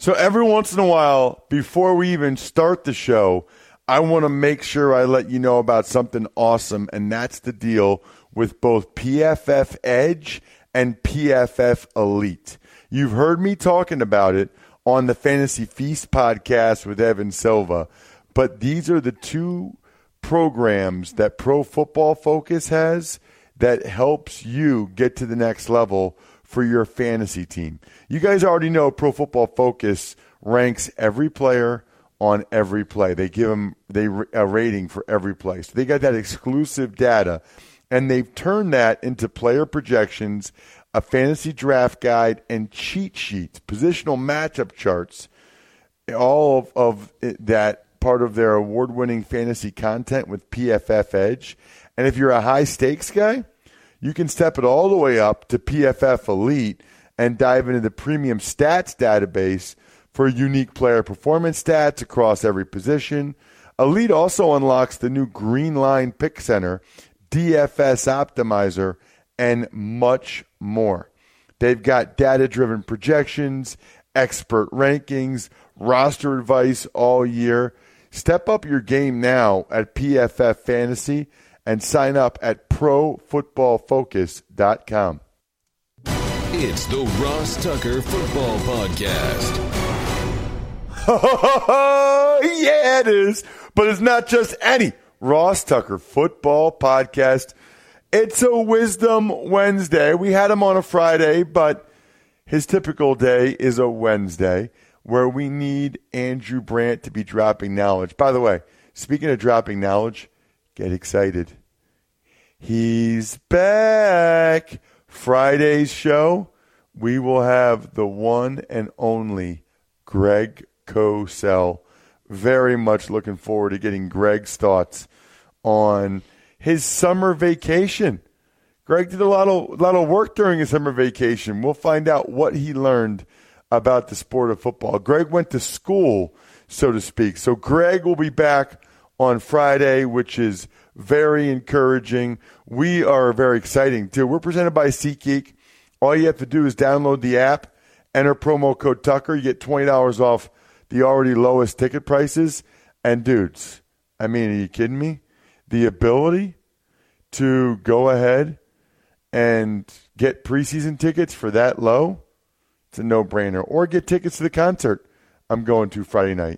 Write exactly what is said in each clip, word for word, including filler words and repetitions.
So every once in a while, before we even start the show, I want to make sure I let you know about something awesome, and that's the deal with both P F F Edge and P F F Elite. You've heard me talking about it on the Fantasy Feast podcast with Evan Silva, but these are the two programs that Pro Football Focus has that helps you get to the next level for your fantasy team. You guys already know Pro Football Focus ranks every player on every play. They give them they a rating for every play. So they got that exclusive data, and they've turned that into player projections, a fantasy draft guide, and cheat sheets, positional matchup charts, all of, of it, that part of their award-winning fantasy content with P F F Edge. And if you're a high-stakes guy, you can step it all the way up to P F F Elite and dive into the premium stats database for unique player performance stats across every position. Elite also unlocks the new Green Line Pick Center, D F S Optimizer, and much more. They've got data-driven projections, expert rankings, roster advice all year. Step up your game now at P F F Fantasy and sign up at pro football focus dot com. It's the Ross Tucker Football Podcast. Yeah, it is. But it's not just any Ross Tucker Football Podcast. It's a Wisdom Wednesday. We had him on a Friday, but his typical day is a Wednesday where we need Andrew Brandt to be dropping knowledge. By the way, speaking of dropping knowledge, get excited. He's back. Friday's show, we will have the one and only Greg Cosell. Very much looking forward to getting Greg's thoughts on his summer vacation. Greg did a lot of, lot of work during his summer vacation. We'll find out what he learned about the sport of football. Greg went to school, so to speak. So Greg will be back on Friday, which is very encouraging. We are very exciting, too. We're presented by SeatGeek. All you have to do is download the app, enter promo code Tucker. You get twenty dollars off the already lowest ticket prices. And, dudes, I mean, are you kidding me? The ability to go ahead and get preseason tickets for that low, it's a no-brainer. Or get tickets to the concert I'm going to Friday night.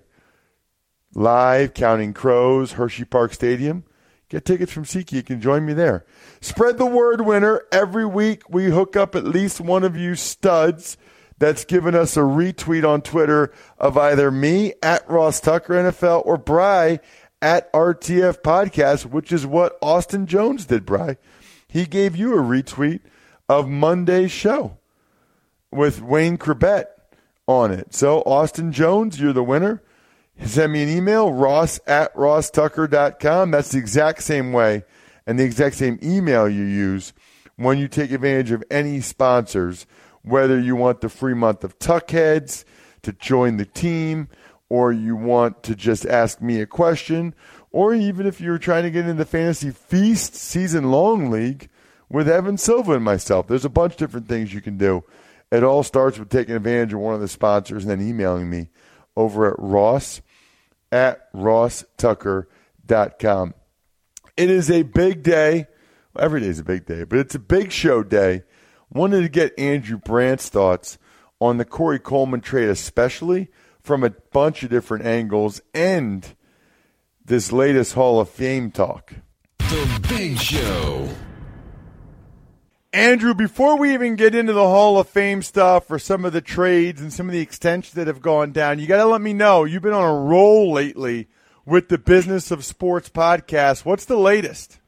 Live, Counting Crows, Hershey Park Stadium. Get tickets from SeatGeek and join me there. Spread the word, winner. Every week we hook up at least one of you studs that's given us a retweet on Twitter of either me at Ross Tucker N F L or Bry at R T F Podcast, which is what Austin Jones did, Bry. He gave you a retweet of Monday's show with Wayne Corbett on it. So, Austin Jones, you're the winner. Send me an email, ross at ross tucker dot com. That's the exact same way and the exact same email you use when you take advantage of any sponsors, whether you want the free month of Tuckheads to join the team, or you want to just ask me a question, or even if you're trying to get into the Fantasy Feast season-long league with Evan Silva and myself. There's a bunch of different things you can do. It all starts with taking advantage of one of the sponsors and then emailing me over at ross at ross tucker dot com. It is a big day. Well, every day is a big day, but it's a big show day. Wanted to get Andrew Brandt's thoughts on the Corey Coleman trade, especially from a bunch of different angles, and this latest Hall of Fame talk. The Big Show. Andrew, before we even get into the Hall of Fame stuff or some of the trades and some of the extensions that have gone down, you got to let me know. You've been on a roll lately with the Business of Sports podcast. What's the latest?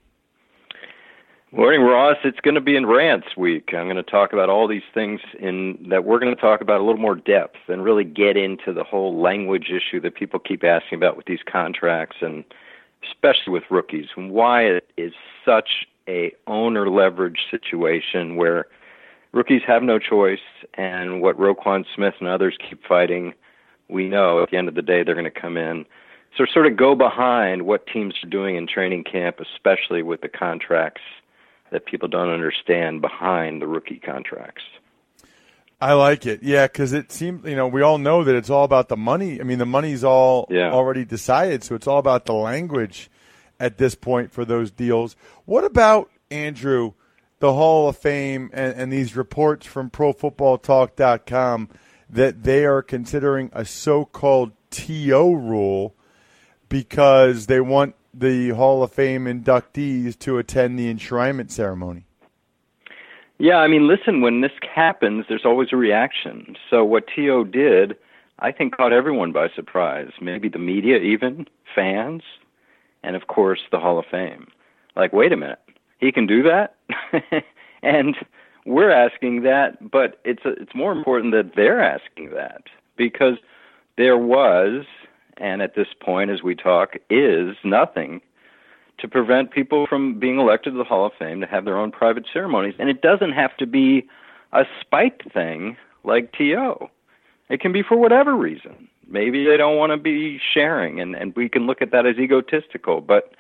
Morning, Ross. It's going to be in Rants Week. I'm going to talk about all these things in that we're going to talk about a little more depth and really get into the whole language issue that people keep asking about with these contracts, and especially with rookies, and why it is such a owner leverage situation where rookies have no choice, and what Roquan Smith and others keep fighting, we know at the end of the day they're going to come in. So sort of go behind what teams are doing in training camp, especially with the contracts that people don't understand behind the rookie contracts. I like it. Yeah, because it seems, you know, we all know that it's all about the money. I mean, the money's all yeah. already decided, so it's all about the language at this point for those deals. What about, Andrew, the Hall of Fame and, and these reports from Pro Football Talk dot com that they are considering a so-called T O rule because they want the Hall of Fame inductees to attend the enshrinement ceremony? Yeah, I mean, listen, when this happens, there's always a reaction. So what T O did, I think, caught everyone by surprise, maybe the media even, fans, and, of course, the Hall of Fame. Like, wait a minute, he can do that? And we're asking that, but it's a, it's more important that they're asking that because there was, and at this point as we talk, is nothing to prevent people from being elected to the Hall of Fame to have their own private ceremonies. And it doesn't have to be a spite thing like T O. It can be for whatever reason. Maybe they don't want to be sharing, and, and we can look at that as egotistical, but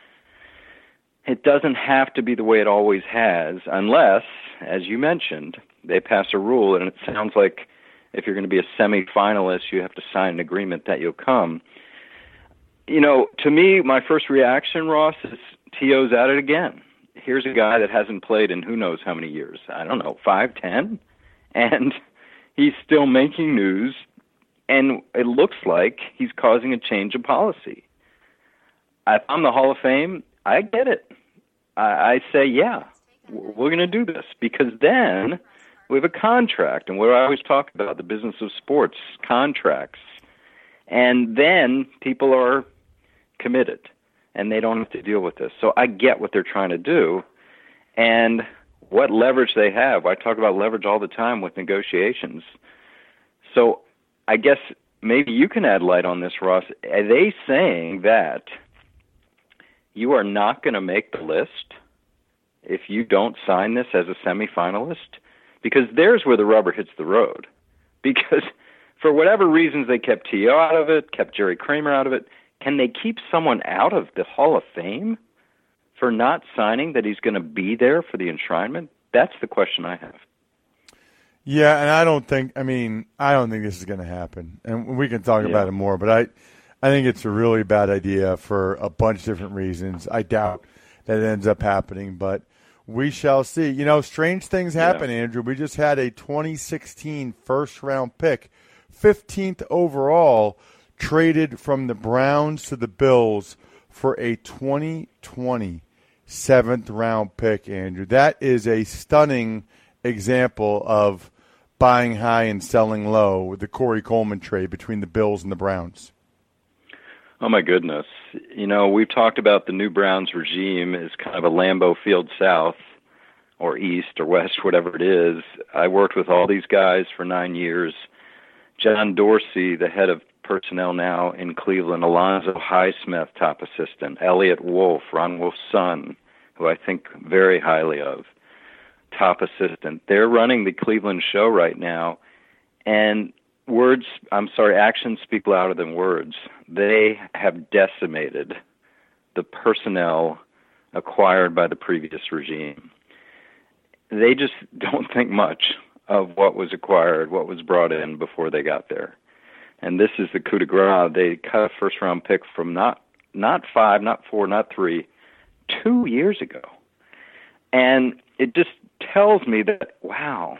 it doesn't have to be the way it always has unless, as you mentioned, they pass a rule, and it sounds like if you're going to be a semifinalist, you have to sign an agreement that you'll come. You know, to me, my first reaction, Ross, is T O's at it again. Here's a guy that hasn't played in who knows how many years. I don't know, five, ten? And he's still making news, and it looks like he's causing a change of policy. If I'm the Hall of Fame, I get it. I, I say, yeah, we're going to do this, because then we have a contract, and what I always talk about, the business of sports, contracts. And then people are committed, and they don't have to deal with this. So I get what they're trying to do, and what leverage they have. I talk about leverage all the time with negotiations. So I guess maybe you can add light on this, Ross. Are they saying that you are not going to make the list if you don't sign this as a semifinalist? Because there's where the rubber hits the road. Because for whatever reasons they kept T O out of it, kept Jerry Kramer out of it, can they keep someone out of the Hall of Fame for not signing that he's going to be there for the enshrinement? That's the question I have. Yeah, and I don't think, I mean, I don't think this is going to happen. And we can talk yeah. about it more, but I, I think it's a really bad idea for a bunch of different reasons. I doubt that it ends up happening, but we shall see. You know, strange things happen, yeah. Andrew. We just had a twenty sixteen first-round pick, fifteenth overall, traded from the Browns to the Bills for a twenty twenty seventh-round pick, Andrew. That is a stunning example of buying high and selling low with the Corey Coleman trade between the Bills and the Browns. Oh, my goodness. You know, we've talked about the new Browns regime as kind of a Lambeau Field South or East or West, whatever it is. I worked with all these guys for nine years. John Dorsey, the head of personnel now in Cleveland, Alonzo Highsmith, top assistant, Elliot Wolf, Ron Wolf's son, who I think very highly of, top assistant. They're running the Cleveland show right now, and words, I'm sorry, actions speak louder than words. They have decimated the personnel acquired by the previous regime. They just don't think much of what was acquired, what was brought in before they got there. And this is the coup de grace. They cut a first-round pick from not not five, not four, not three, two years ago. And it just tells me that, wow,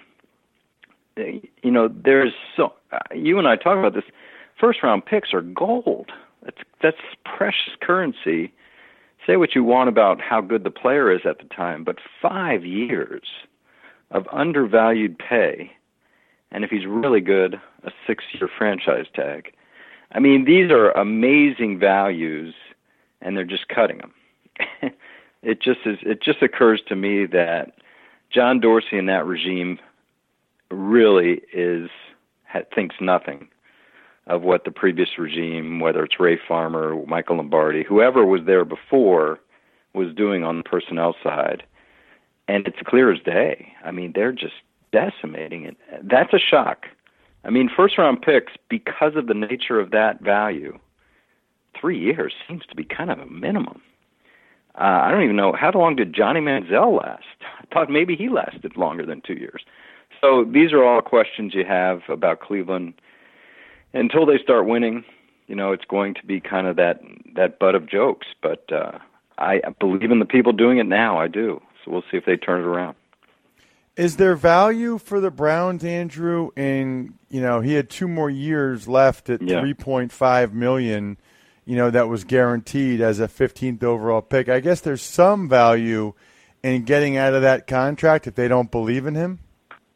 you know, there's so, you and I talk about this, first-round picks are gold. That's, that's precious currency. Say what you want about how good the player is at the time, but five years of undervalued pay, and if he's really good, a six-year franchise tag. I mean, these are amazing values, and they're just cutting them. It just is. It just occurs to me that John Dorsey and that regime really is thinks nothing of what the previous regime, whether it's Ray Farmer, Michael Lombardi, whoever was there before, was doing on the personnel side. And it's clear as day. I mean, they're just decimating it. That's a shock. I mean, first-round picks, because of the nature of that value, three years seems to be kind of a minimum. Uh, I don't even know, how long did Johnny Manziel last? I thought maybe he lasted longer than two years. So these are all questions you have about Cleveland. Until they start winning, you know, it's going to be kind of that that butt of jokes. But uh, I believe in the people doing it now. I do. So we'll see if they turn it around. Is there value for the Browns, Andrew? In, you know, he had two more years left at yeah. three point five million dollars, you know, that was guaranteed as a fifteenth overall pick. I guess there's some value in getting out of that contract if they don't believe in him.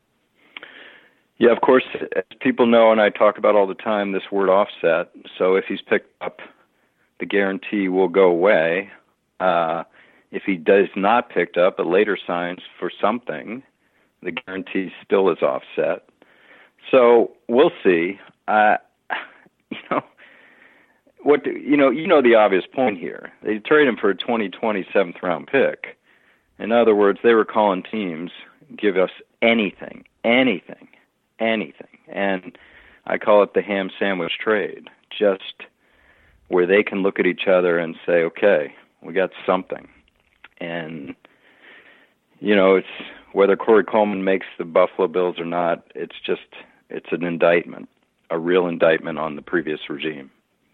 Yeah, of course, as people know, and I talk about all the time, this word offset. So if he's picked up, the guarantee will go away. Uh, if he does not picked up, but later signs for something, the guarantee still is offset. So we'll see. Uh, you know, what do, you know, you know the obvious point here. They traded him for a twenty twenty seventh round pick. In other words, they were calling teams, give us anything, anything. anything. And I call it the ham sandwich trade, just where they can look at each other and say, okay, we got something. And, you know, it's whether Corey Coleman makes the Buffalo Bills or not, it's just, it's an indictment, a real indictment on the previous regime.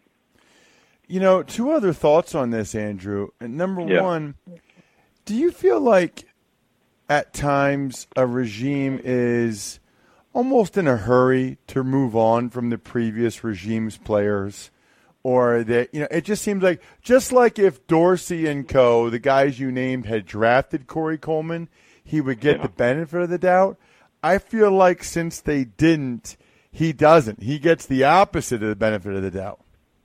You know, two other thoughts on this, Andrew. Number yeah. one, do you feel like at times a regime is almost in a hurry to move on from the previous regime's players, or that, you know, it just seems like, just like if Dorsey and co, the guys you named, had drafted Corey Coleman, he would get yeah. the benefit of the doubt. I feel like since they didn't, he doesn't. He gets the opposite of the benefit of the doubt.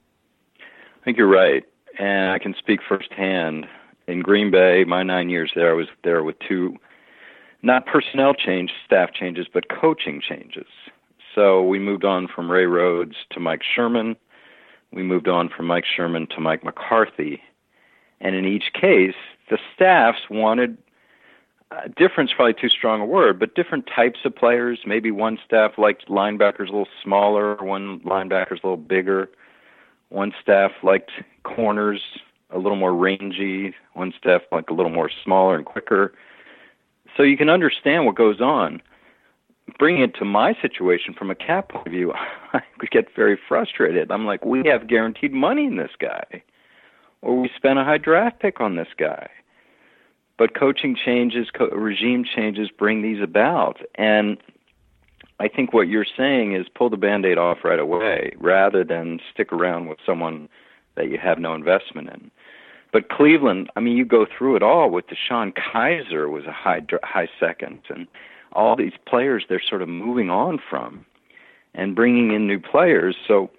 I think you're right, and I can speak firsthand. In Green Bay, my nine years there, I was there with two not personnel change, staff changes, but coaching changes. So we moved on from Ray Rhodes to Mike Sherman. We moved on from Mike Sherman to Mike McCarthy. And in each case, the staffs wanted, uh, difference probably too strong a word, but different types of players. Maybe one staff liked linebackers a little smaller, one linebackers a little bigger. One staff liked corners a little more rangy. One staff liked a little more smaller and quicker. So you can understand what goes on. Bringing it to my situation from a cap point of view, I could get very frustrated. I'm like, we have guaranteed money in this guy, or we spent a high draft pick on this guy. But coaching changes, co- regime changes bring these about. And I think what you're saying is pull the Band-Aid off right away rather than stick around with someone that you have no investment in. But Cleveland, I mean, you go through it all with DeShone Kizer was a high high second, and all these players they're sort of moving on from and bringing in new players. So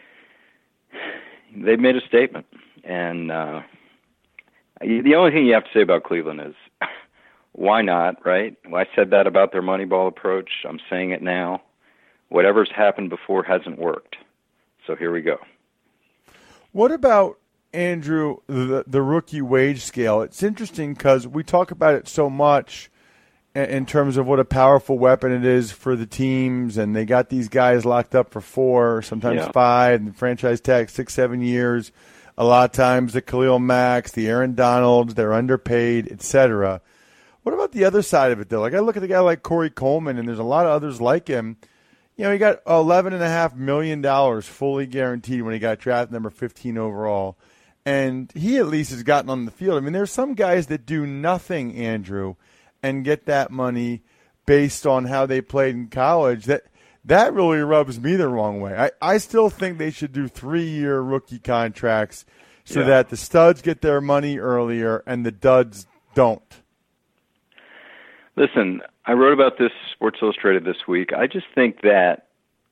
they've made a statement. And uh, the only thing you have to say about Cleveland is why not, right? I said that about their Moneyball approach. I'm saying it now. Whatever's happened before hasn't worked. So here we go. What about, Andrew, the, the rookie wage scale? It's interesting because we talk about it so much in terms of what a powerful weapon it is for the teams, and they got these guys locked up for four, sometimes yeah. five, and franchise tag six, seven years. A lot of times the Khalil Macks, the Aaron Donalds, they're underpaid, et cetera. What about the other side of it, though? Like I look at a guy like Corey Coleman, and there's a lot of others like him. You know, he got eleven point five million dollars fully guaranteed when he got drafted number fifteen overall. And he at least has gotten on the field. I mean, there's some guys that do nothing, Andrew, and get that money based on how they played in college. That that really rubs me the wrong way. I, I still think they should do three-year rookie contracts so yeah. that the studs get their money earlier and the duds don't. Listen, I wrote about this Sports Illustrated this week. I just think that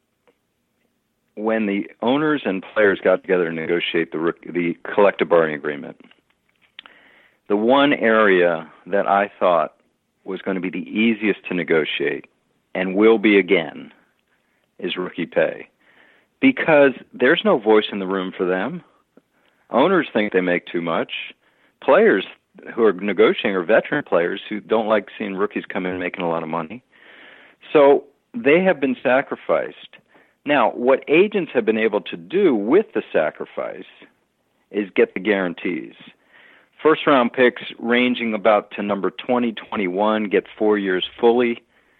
when the owners and players got together to negotiate the the collective bargaining agreement, the one area that I thought was going to be the easiest to negotiate and will be again is rookie pay, because there's no voice in the room for them. Owners think they make too much. Players who are negotiating are veteran players who don't like seeing rookies come in making a lot of money. So they have been sacrificed. Now, what agents have been able to do with the sacrifice is get the guarantees. First-round picks ranging about to number twenty, twenty-one get four years fully,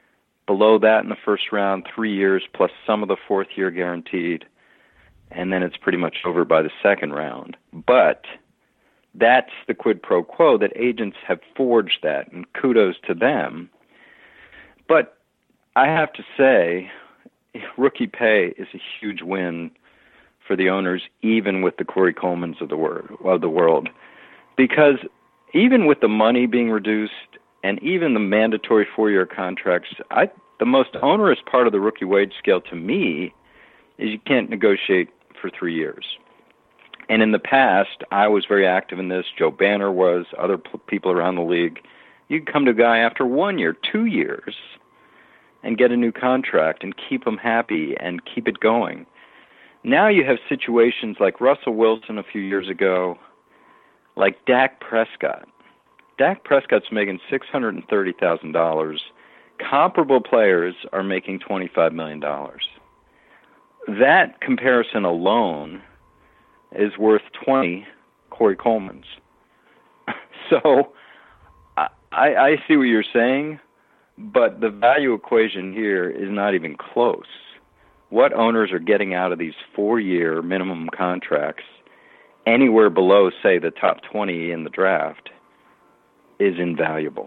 Below that in the first round, three years plus some of the fourth year guaranteed. And then it's pretty much over by the second round. But that's the quid pro quo, that agents have forged that, and kudos to them. But I have to say, rookie pay is a huge win for the owners, even with the Corey Colemans of the, word, of the world. Because even with the money being reduced and even the mandatory four-year contracts, I, the most onerous part of the rookie wage scale to me is you can't negotiate for three years. And in the past, I was very active in this. Joe Banner was, other p- people around the league. You could come to a guy after one year, two years, and get a new contract and keep him happy and keep it going. Now you have situations like Russell Wilson a few years ago, like Dak Prescott. Dak Prescott's making six hundred thirty thousand dollars. Comparable players are making twenty-five million dollars. That comparison alone is worth twenty Corey Colemans. So I, I see what you're saying, but the value equation here is not even close. What owners are getting out of these four-year minimum contracts anywhere below, say, the top twenty in the draft is invaluable.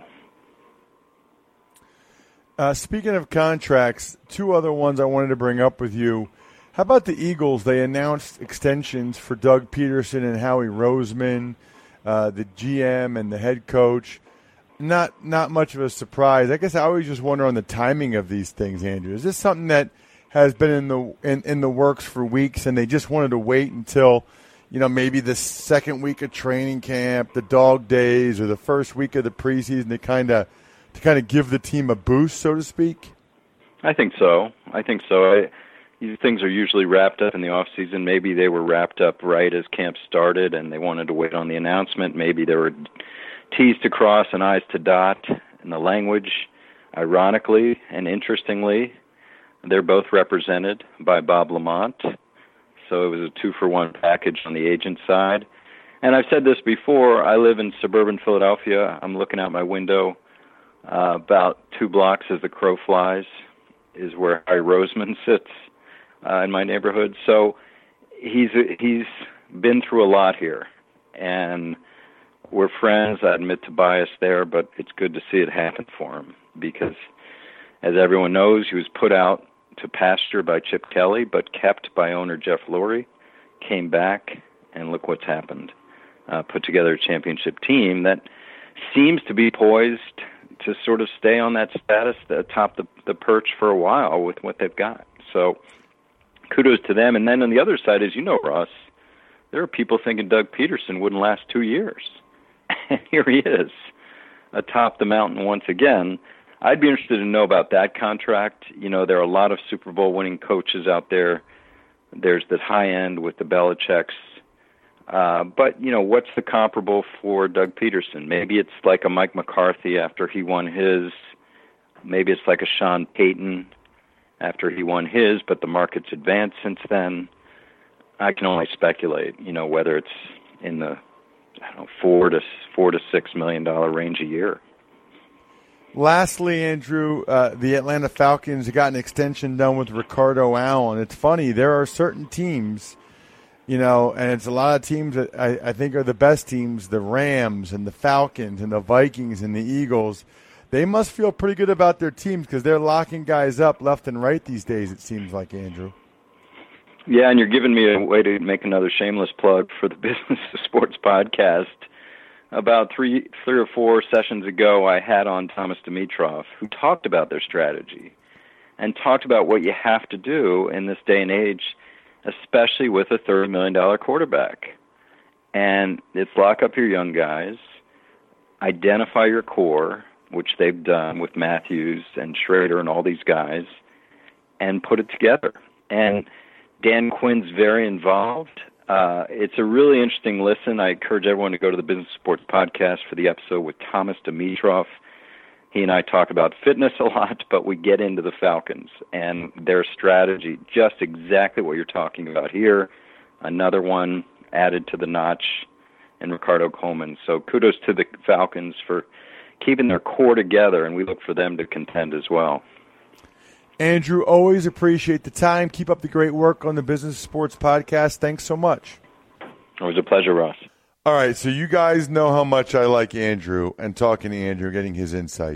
Uh, speaking of contracts, two other ones I wanted to bring up with you. How about the Eagles? They announced extensions for Doug Peterson and Howie Roseman, uh, the G M and the head coach. Not not much of a surprise. I guess I always just wonder on the timing of these things, Andrew. Is this something that has been in the in, in the works for weeks, and they just wanted to wait until, you know, maybe the second week of training camp, the dog days, or the first week of the preseason to kind of to kind of give the team a boost, so to speak? I think so. I think so. I, these things are usually wrapped up in the off season. Maybe they were wrapped up right as camp started, and they wanted to wait on the announcement. Maybe there were T's to cross and I's to dot in the language. Ironically and interestingly, they're both represented by Bob Lamont. So it was a two-for-one package on the agent side. And I've said this before, I live in suburban Philadelphia. I'm looking out my window. Uh, about two blocks as the crow flies is where Harry Roseman sits uh, in my neighborhood. So he's he's been through a lot here. And we're friends. I admit to bias there, but it's good to see it happen for him because, as everyone knows, he was put out to pasture by Chip Kelly, but kept by owner Jeff Lurie, came back, and look what's happened. Uh, put together a championship team that seems to be poised to sort of stay on that status, atop the, the perch for a while with what they've got. So kudos to them. And then on the other side, as you know, Ross, there are people thinking Doug Peterson wouldn't last two years. And here he is, atop the mountain once again. I'd be interested to know about that contract. You know, there are a lot of Super Bowl winning coaches out there. There's the high end with the Belichicks. Uh, but, you know, what's the comparable for Doug Peterson? Maybe it's like a Mike McCarthy after he won his. Maybe it's like a Sean Payton after he won his, but the market's advanced since then. I can only speculate, you know, whether it's in the, I don't know, four to four to six million dollar range a year. Lastly, Andrew, uh, the Atlanta Falcons got an extension done with Ricardo Allen. It's funny, there are certain teams, you know, and it's a lot of teams that I, I think are the best teams, the Rams and the Falcons and the Vikings and the Eagles. They must feel pretty good about their teams because they're locking guys up left and right these days, it seems like, Andrew. Yeah, and you're giving me a way to make another shameless plug for the Business of Sports podcast. About three, three or four sessions ago, I had on Thomas Dimitroff, who talked about their strategy and talked about what you have to do in this day and age, especially with a thirty million dollars quarterback. And it's lock up your young guys, identify your core, which they've done with Matthews and Schrader and all these guys, and put it together. And Dan Quinn's very involved. Uh, it's a really interesting listen. I encourage everyone to go to the Business Sports Podcast for the episode with Thomas Dimitroff. He and I talk about fitness a lot, but we get into the Falcons and their strategy, just exactly what you're talking about here. Another one added to the notch in Ricardo Coleman. So kudos to the Falcons for keeping their core together, and we look for them to contend as well. Andrew, always appreciate the time. Keep up the great work on the Business Sports Podcast. Thanks so much. It was a pleasure, Ross. All right, so you guys know how much I like Andrew and talking to Andrew, getting his insight.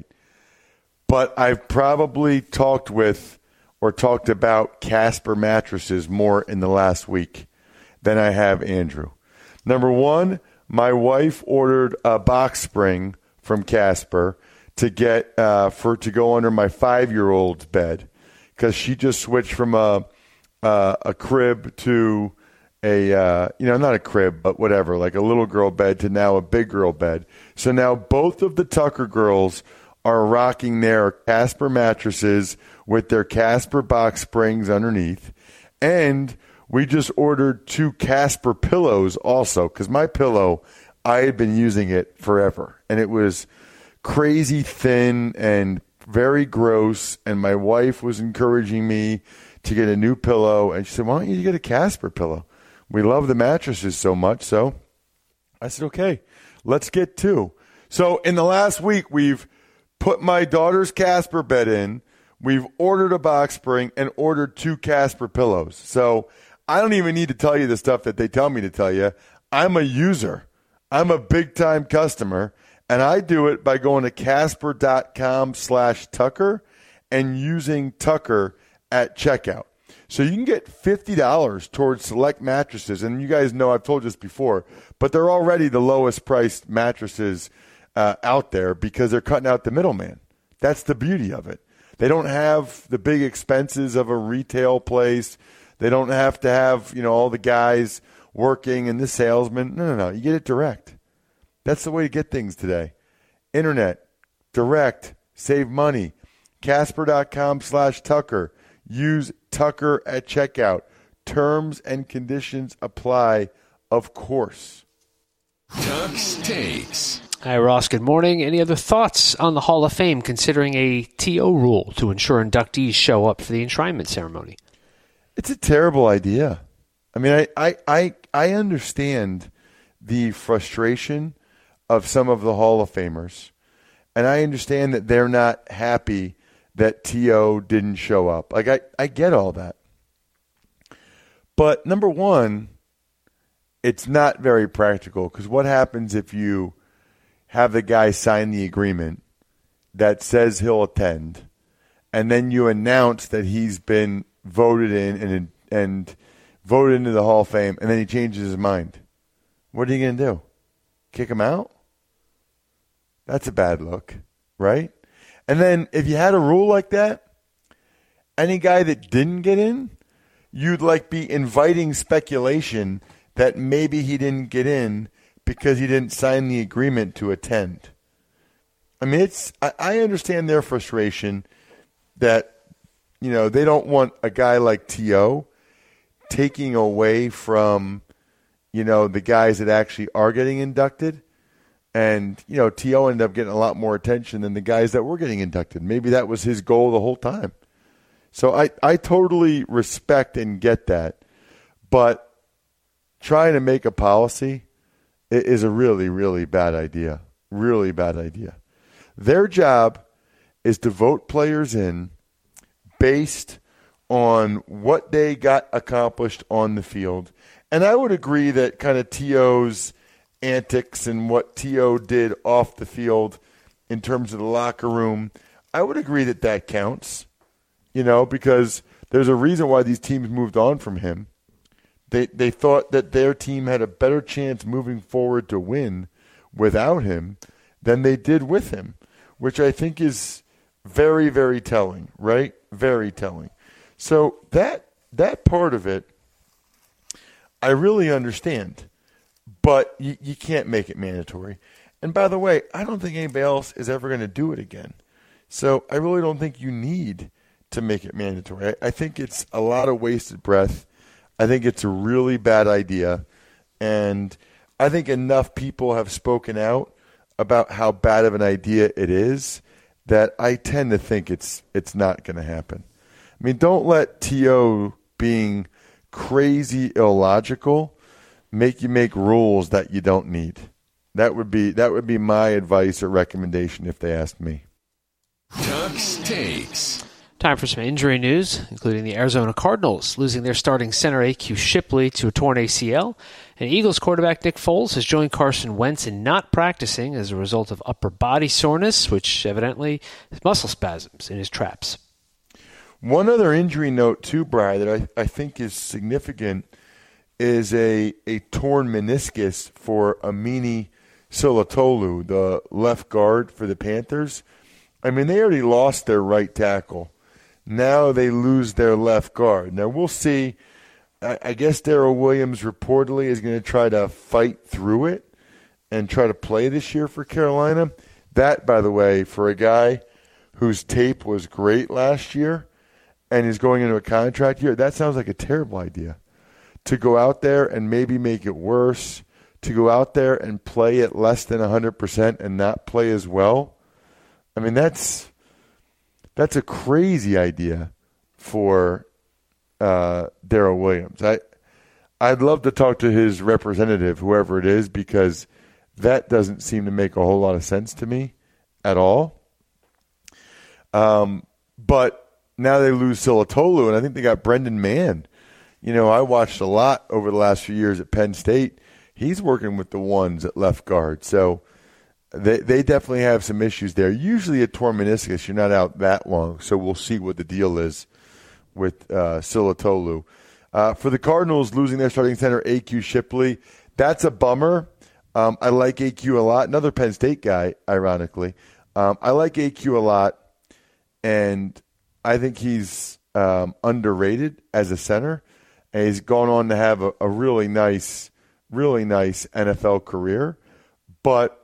But I've probably talked with or talked about Casper mattresses more in the last week than I have Andrew. Number one, my wife ordered a box spring from Casper to get uh, for to go under my five-year-old's bed because she just switched from a uh, a crib to a uh, you know not a crib but whatever, like a little girl bed to now a big girl bed. So now both of the Tucker girls are rocking their Casper mattresses with their Casper box springs underneath, and we just ordered two Casper pillows also because my pillow, I had been using it forever, and it was crazy thin and very gross, and my wife was encouraging me to get a new pillow, and she said, why don't you get a Casper pillow? We love the mattresses so much, so I said, okay, let's get two. So in the last week, we've put my daughter's Casper bed in, we've ordered a box spring, and ordered two Casper pillows. So I don't even need to tell you the stuff that they tell me to tell you. I'm a user. I'm a big-time customer. And I do it by going to Casper.com slash Tucker and using Tucker at checkout. So you can get fifty dollars towards select mattresses. And you guys know I've told you this before, but they're already the lowest priced mattresses uh, out there because they're cutting out the middleman. That's the beauty of it. They don't have the big expenses of a retail place. They don't have to have, you know, all the guys working and the salesman. No, no, no. You get it direct. That's the way to get things today. Internet, direct, save money. Casper.com slash Tucker. Use Tucker at checkout. Terms and conditions apply, of course. Tuck's Takes. Hi, Ross. Good morning. Any other thoughts on the Hall of Fame considering a T O rule to ensure inductees show up for the enshrinement ceremony? It's a terrible idea. I mean, I, I, I, I understand the frustration of some of the Hall of Famers, and I understand that they're not happy that T O didn't show up. Like, I, I get all that. But number one, it's not very practical because what happens if you have the guy sign the agreement that says he'll attend, and then you announce that he's been voted in and and voted into the Hall of Fame, and then he changes his mind? What are you going to do? Kick him out? That's a bad look, right? And then if you had a rule like that, any guy that didn't get in, you'd like be inviting speculation that maybe he didn't get in because he didn't sign the agreement to attend. I mean, it's I, I understand their frustration that, you know, they don't want a guy like T O taking away from, you know, the guys that actually are getting inducted. And, you know, T O ended up getting a lot more attention than the guys that were getting inducted. Maybe that was his goal the whole time. So I, I totally respect and get that. But trying to make a policy is a really, really bad idea. Really bad idea. Their job is to vote players in based on what they got accomplished on the field. And I would agree that kind of T O's antics and what T O did off the field in terms of the locker room, I would agree that that counts, you know, because there's a reason why these teams moved on from him. They they thought that their team had a better chance moving forward to win without him than they did with him, which I think is very, very telling, right? Very telling. So that that part of it, I really understand. But you, you can't make it mandatory. And by the way, I don't think anybody else is ever going to do it again. So I really don't think you need to make it mandatory. I, I think it's a lot of wasted breath. I think it's a really bad idea. And I think enough people have spoken out about how bad of an idea it is that I tend to think it's it's not going to happen. I mean, don't let T O being crazy illogical make you make rules that you don't need. That would be that would be my advice or recommendation if they asked me. Tuck's Takes. Time Time for some injury news, including the Arizona Cardinals losing their starting center A Q Shipley to a torn A C L, and Eagles quarterback Nick Foles has joined Carson Wentz in not practicing as a result of upper body soreness, which evidently is muscle spasms in his traps. One other injury note, too, Brian, that I, I think is significant is a, a torn meniscus for Amini Silatolu, the left guard for the Panthers. I mean, they already lost their right tackle. Now they lose their left guard. Now, we'll see. I, I guess Darrell Williams reportedly is going to try to fight through it and try to play this year for Carolina. That, by the way, for a guy whose tape was great last year and is going into a contract year, that sounds like a terrible idea. To go out there and maybe make it worse, to go out there and play at less than one hundred percent and not play as well, I mean, that's that's a crazy idea for uh, Darrell Williams. I, I'd love to talk to his representative, whoever it is, because that doesn't seem to make a whole lot of sense to me at all. Um, but now they lose Silatolu, and I think they got Brendan Mann. You know, I watched a lot over the last few years at Penn State. He's working with the ones at left guard. So they they definitely have some issues there. Usually a torn meniscus, you're not out that long. So we'll see what the deal is with uh, Silatolu. Uh, for the Cardinals, losing their starting center, A Q Shipley, that's a bummer. Um, I like A Q a lot. Another Penn State guy, ironically. Um, I like A Q a lot, and I think he's um, underrated as a center. And he's gone on to have a, a really nice, really nice N F L career. But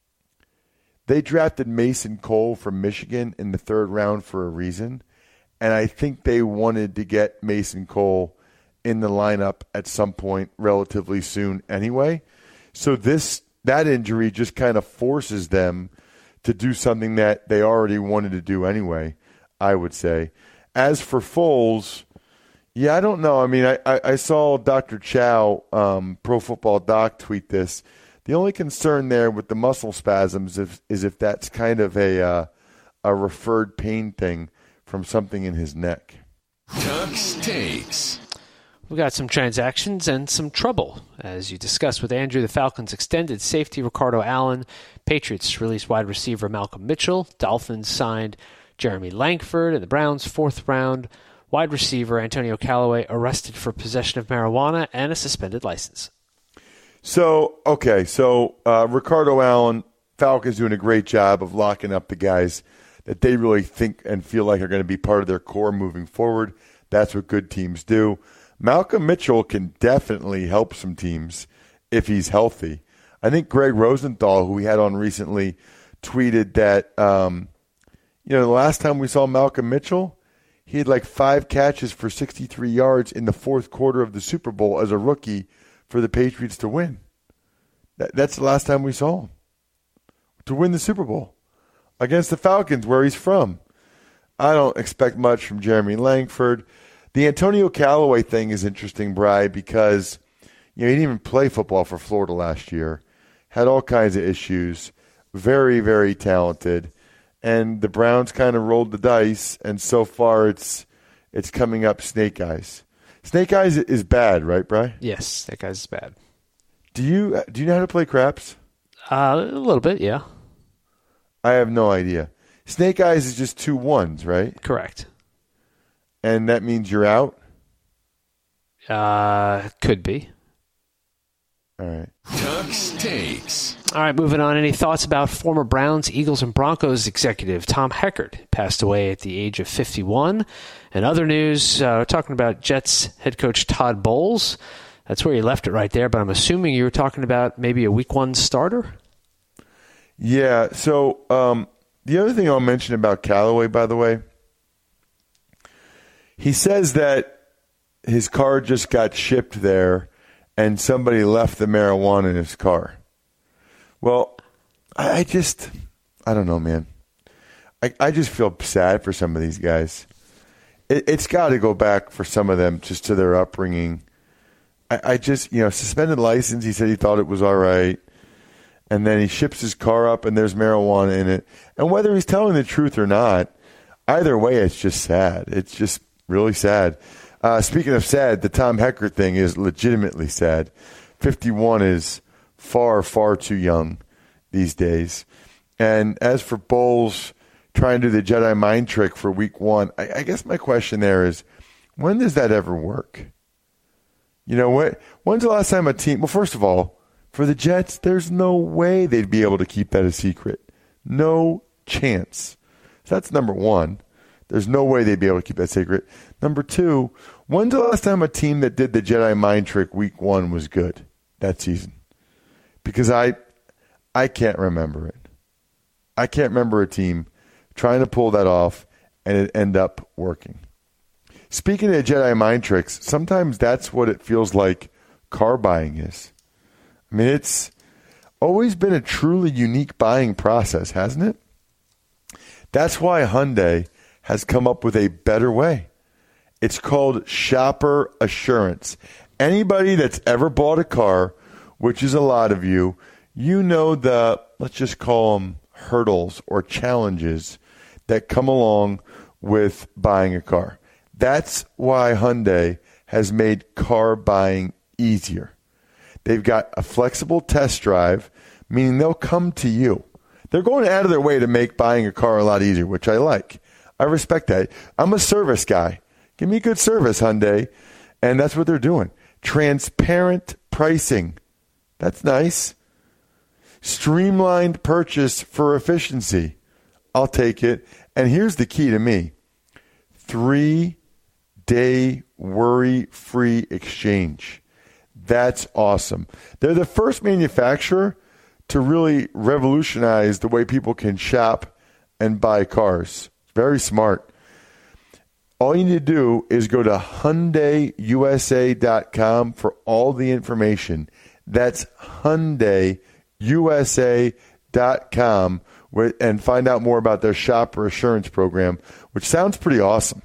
they drafted Mason Cole from Michigan in the third round for a reason. And I think they wanted to get Mason Cole in the lineup at some point relatively soon anyway. So this that injury just kind of forces them to do something that they already wanted to do anyway, I would say. As for Foles, yeah, I don't know. I mean, I, I, I saw Doctor Chow, um, Pro Football Doc, tweet this. The only concern there with the muscle spasms is, is if that's kind of a uh, a referred pain thing from something in his neck. Tux Takes. We got some transactions and some trouble. As you discussed with Andrew, the Falcons extended safety Ricardo Allen. Patriots released wide receiver Malcolm Mitchell. Dolphins signed Jeremy Langford. And the Browns' fourth round wide receiver Antonio Callaway arrested for possession of marijuana and a suspended license. So, okay, so uh, Ricardo Allen, Falcons doing a great job of locking up the guys that they really think and feel like are going to be part of their core moving forward. That's what good teams do. Malcolm Mitchell can definitely help some teams if he's healthy. I think Greg Rosenthal, who we had on recently, tweeted that, um, you know, the last time we saw Malcolm Mitchell, he had like five catches for sixty-three yards in the fourth quarter of the Super Bowl as a rookie for the Patriots to win. That, that's the last time we saw him, to win the Super Bowl against the Falcons, where he's from. I don't expect much from Jeremy Langford. The Antonio Callaway thing is interesting, Bri, because you know he didn't even play football for Florida last year. Had all kinds of issues. Very, very talented. And the Browns kind of rolled the dice, and so far it's it's coming up snake eyes. Snake eyes is bad, right, Bri? Yes, snake eyes is bad. Do you do you know how to play craps? Uh, a little bit, yeah. I have no idea. Snake eyes is just two ones, right? Correct. And that means you're out? Uh, could be. All right. Tux Takes. All right, moving on. Any thoughts about former Browns, Eagles, and Broncos executive Tom Heckard? Passed away at the age of fifty-one. And other news, uh, talking about Jets head coach Todd Bowles. That's where you left it right there, but I'm assuming you were talking about maybe a week one starter? Yeah, so um, the other thing I'll mention about Callaway, by the way, he says that his car just got shipped there and somebody left the marijuana in his car. Well, I just, I don't know, man. I, I just feel sad for some of these guys. It, it's got to go back for some of them just to their upbringing. I, I just, you know, suspended license, he said he thought it was all right. And then he ships his car up and there's marijuana in it. And whether he's telling the truth or not, either way, it's just sad. It's just really sad. Uh, speaking of sad, the Tom Hecker thing is legitimately sad. fifty-one is far, far too young these days. And as for Bowles trying to do the Jedi mind trick for week one, I, I guess my question there is, when does that ever work? You know, what? When's the last time a team... Well, first of all, for the Jets, there's no way they'd be able to keep that a secret. No chance. So that's number one. There's no way they'd be able to keep that secret. Number two, when's the last time a team that did the Jedi mind trick week one was good that season? Because I, I can't remember it. I can't remember a team trying to pull that off and it end up working. Speaking of Jedi mind tricks, sometimes that's what it feels like car buying is. I mean, it's always been a truly unique buying process, hasn't it? That's why Hyundai has come up with a better way. It's called Shopper Assurance. Anybody that's ever bought a car, which is a lot of you, you know the, let's just call them hurdles or challenges that come along with buying a car. That's why Hyundai has made car buying easier. They've got a flexible test drive, meaning they'll come to you. They're going out of their way to make buying a car a lot easier, which I like. I respect that. I'm a service guy. Give me good service, Hyundai. And that's what they're doing. Transparent pricing. That's nice. Streamlined purchase for efficiency. I'll take it. And here's the key to me. Three-day worry-free exchange. That's awesome. They're the first manufacturer to really revolutionize the way people can shop and buy cars. Very smart. All you need to do is go to Hyundai U S A dot com for all the information. That's Hyundai U S A dot com and find out more about their Shopper Assurance program, which sounds pretty awesome.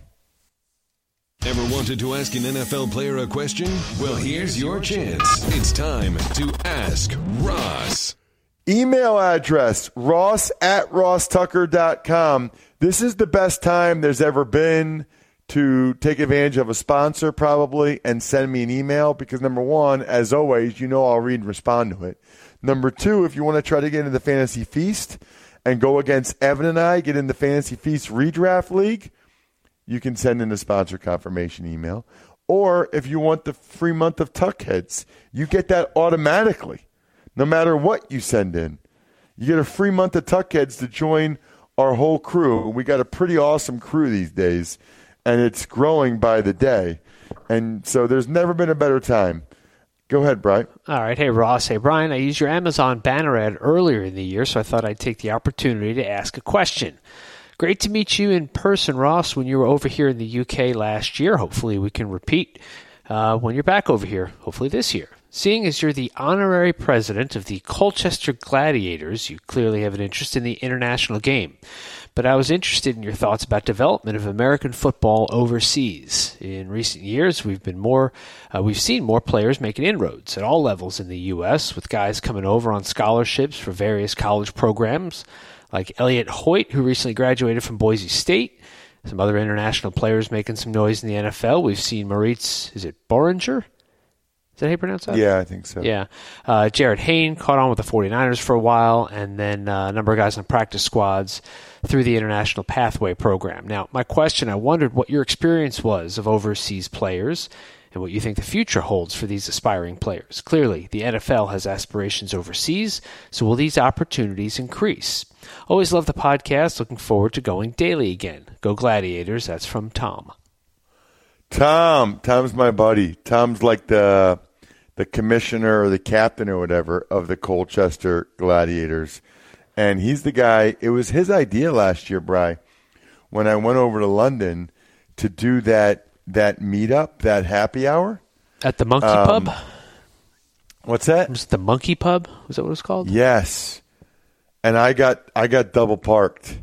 Ever wanted to ask an N F L player a question? Well, here's your chance. It's time to Ask Ross. Email address, ross at ross tucker dot com. This is the best time there's ever been to take advantage of a sponsor, probably, and send me an email because, number one, as always, you know I'll read and respond to it. Number two, if you want to try to get into the Fantasy Feast and go against Evan and I, get in the Fantasy Feast Redraft League, you can send in a sponsor confirmation email. Or if you want the free month of Tuckheads, you get that automatically, no matter what you send in. You get a free month of Tuckheads to join our whole crew. We got a pretty awesome crew these days, and it's growing by the day. And so there's never been a better time. Go ahead, Brian. All right. Hey, Ross. Hey, Brian. I used your Amazon banner ad earlier in the year, so I thought I'd take the opportunity to ask a question. Great to meet you in person, Ross, when you were over here in the U K last year. Hopefully we can repeat uh, when you're back over here, hopefully this year. Seeing as you're the honorary president of the Colchester Gladiators, you clearly have an interest in the international game. But I was interested in your thoughts about development of American football overseas. In recent years, we've been more, uh, we've seen more players making inroads at all levels in the U S, with guys coming over on scholarships for various college programs, like Elliot Hoyt, who recently graduated from Boise State. Some other international players making some noise in the N F L. We've seen Moritz, is it Boringer? Is that how you pronounce that? Yeah, I think so. Yeah. Uh, Jared Hayne caught on with the 49ers for a while, and then uh, a number of guys on practice squads through the International Pathway program. Now, my question, I wondered what your experience was of overseas players and what you think the future holds for these aspiring players. Clearly, the N F L has aspirations overseas, so will these opportunities increase? Always love the podcast. Looking forward to going daily again. Go Gladiators. That's from Tom. Tom. Tom's my buddy. Tom's like the the commissioner or the captain or whatever of the Colchester Gladiators. And he's the guy, it was his idea last year, Bri, when I went over to London to do that that meetup, that happy hour. At the Monkey um, Pub? What's that? Was it the Monkey Pub? Was that what it was called? Yes. And I got I got double parked.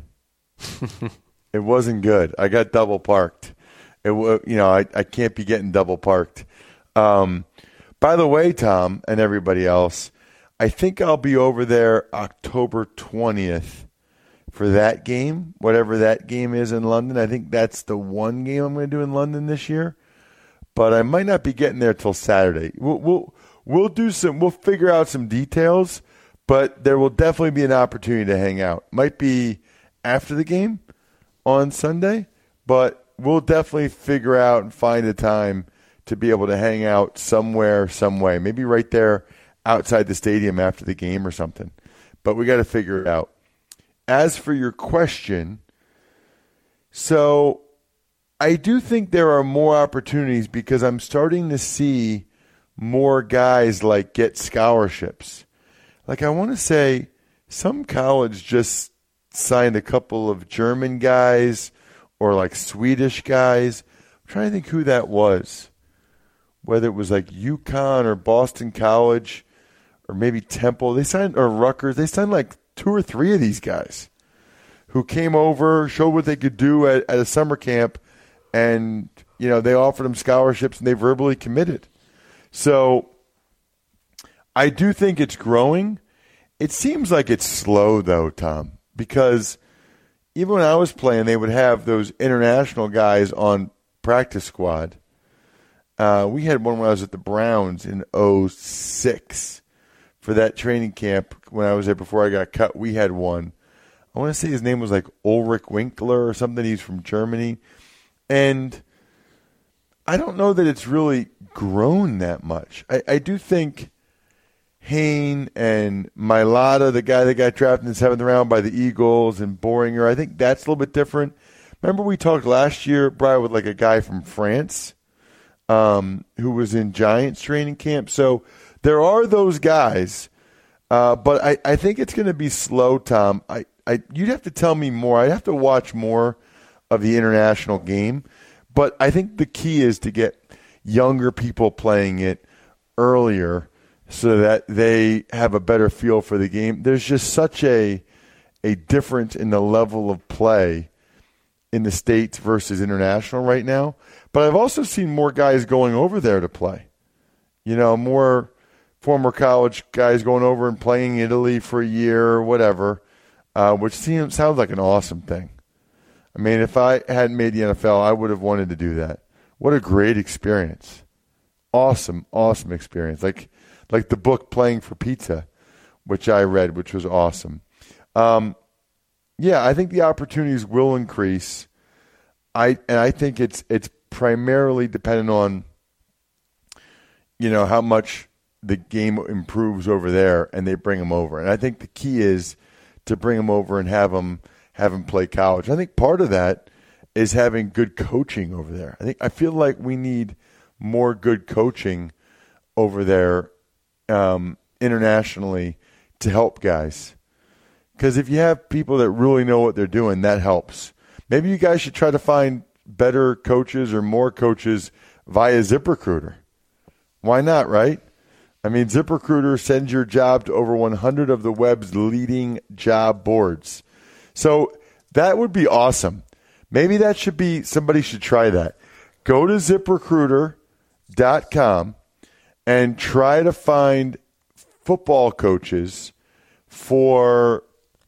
It wasn't good. I got double parked. It you know I, I can't be getting double parked. Um, by the way, Tom and everybody else, I think I'll be over there October twentieth for that game, whatever that game is in London. I think that's the one game I'm going to do in London this year. But I might not be getting there till Saturday. We'll we'll we'll do some. We'll figure out some details, but there will definitely be an opportunity to hang out. Might be after the game on Sunday, but we'll definitely figure out and find a time to be able to hang out somewhere, some way. Maybe right there outside the stadium after the game or something. But we got to figure it out. As for your question, so I do think there are more opportunities because I'm starting to see more guys like get scholarships. Like I want to say some college just signed a couple of German guys or like Swedish guys. I'm trying to think who that was. Whether it was like UConn or Boston College or maybe Temple. They signed, or Rutgers. They signed like two or three of these guys who came over, showed what they could do at, at a summer camp, and, you know, they offered them scholarships and they verbally committed. So I do think it's growing. It seems like it's slow, though, Tom, because even when I was playing, they would have those international guys on practice squad. Uh, we had one when I was at the Browns in oh six for that training camp. When I was there before I got cut, we had one. I want to say his name was like Ulrich Winkler or something. He's from Germany. And I don't know that it's really grown that much. I, I do think Hain and Mailata, the guy that got drafted in the seventh round by the Eagles, and Boringer, I think that's a little bit different. Remember we talked last year, Brian, with like a guy from France um, who was in Giants training camp. So there are those guys, uh, but I, I think it's going to be slow, Tom. I, I you'd have to tell me more. I'd have to watch more of the international game. But I think the key is to get younger people playing it earlier so that they have a better feel for the game. There's just such a a difference in the level of play in the States versus international right now. But I've also seen more guys going over there to play. You know, more former college guys going over and playing Italy for a year or whatever, uh, which seems sounds like an awesome thing. I mean, if I hadn't made the N F L, I would have wanted to do that. What a great experience. Awesome, awesome experience. Like like the book Playing for Pizza, which I read, which was awesome. Um, yeah, I think the opportunities will increase. I and I think it's it's primarily dependent on, you know, how much the game improves over there and they bring them over. And I think the key is to bring them over and have them have them play college. I think part of that is having good coaching over there. I think I feel like we need more good coaching over there um, internationally to help guys. Because if you have people that really know what they're doing, that helps. Maybe you guys should try to find better coaches or more coaches via ZipRecruiter. Why not, right? I mean, ZipRecruiter sends your job to over one hundred of the web's leading job boards. So that would be awesome. Maybe that should be, somebody should try that. Go to zip recruiter dot com and try to find football coaches for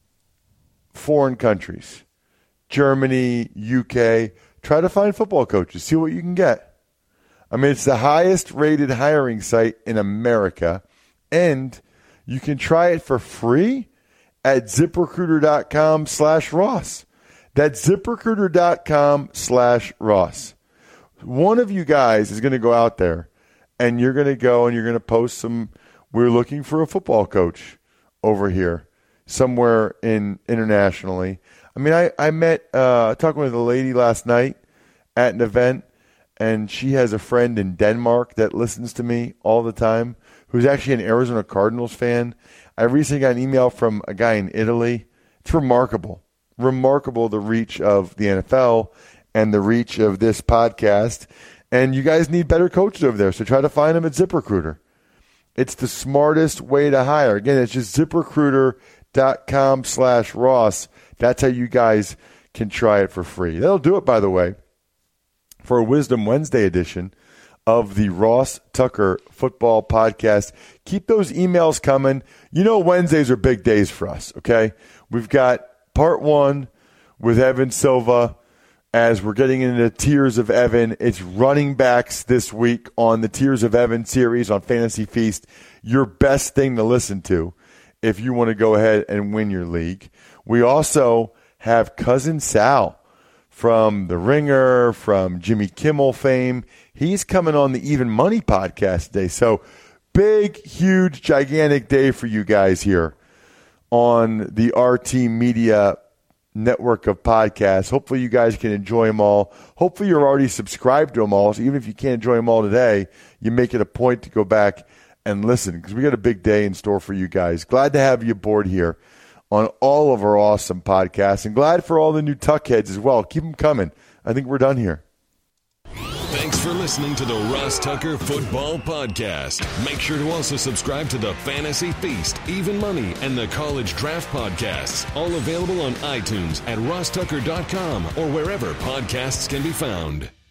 foreign countries. Germany, U K. Try to find football coaches. See what you can get. I mean, it's the highest rated hiring site in America, and you can try it for free at ZipRecruiter.com slash Ross. That's ZipRecruiter.com slash Ross. One of you guys is going to go out there, and you're going to go and you're going to post some, we're looking for a football coach over here, somewhere in internationally. I mean, I, I met, uh, talking with a lady last night at an event, and she has a friend in Denmark that listens to me all the time, who's actually an Arizona Cardinals fan. I recently got an email from a guy in Italy. It's remarkable. Remarkable the reach of the N F L and the reach of this podcast. And you guys need better coaches over there, so try to find them at ZipRecruiter. It's the smartest way to hire. Again, it's just ZipRecruiter.com slash Ross. That's how you guys can try it for free. They'll do it, by the way, for a Wisdom Wednesday edition of the Ross Tucker Football Podcast. Keep those emails coming. You know Wednesdays are big days for us, okay? We've got part one with Evan Silva. As we're getting into Tears of Evan, it's running backs this week on the Tears of Evan series on Fantasy Feast. Your best thing to listen to if you want to go ahead and win your league. We also have Cousin Sal from The Ringer, from Jimmy Kimmel fame. He's coming on the Even Money podcast today. So big, huge, gigantic day for you guys here on the R T Media network of podcasts. Hopefully you guys can enjoy them all. Hopefully you're already subscribed to them all. So even if you can't enjoy them all today, you make it a point to go back and listen because we got a big day in store for you guys. Glad to have you aboard here on all of our awesome podcasts, and glad for all the new Tuckheads as well. Keep them coming. I think we're done here. Thanks for listening to the Ross Tucker Football Podcast. Make sure to also subscribe to the Fantasy Feast, Even Money, and the College Draft Podcasts, all available on iTunes at ross tucker dot com or wherever podcasts can be found.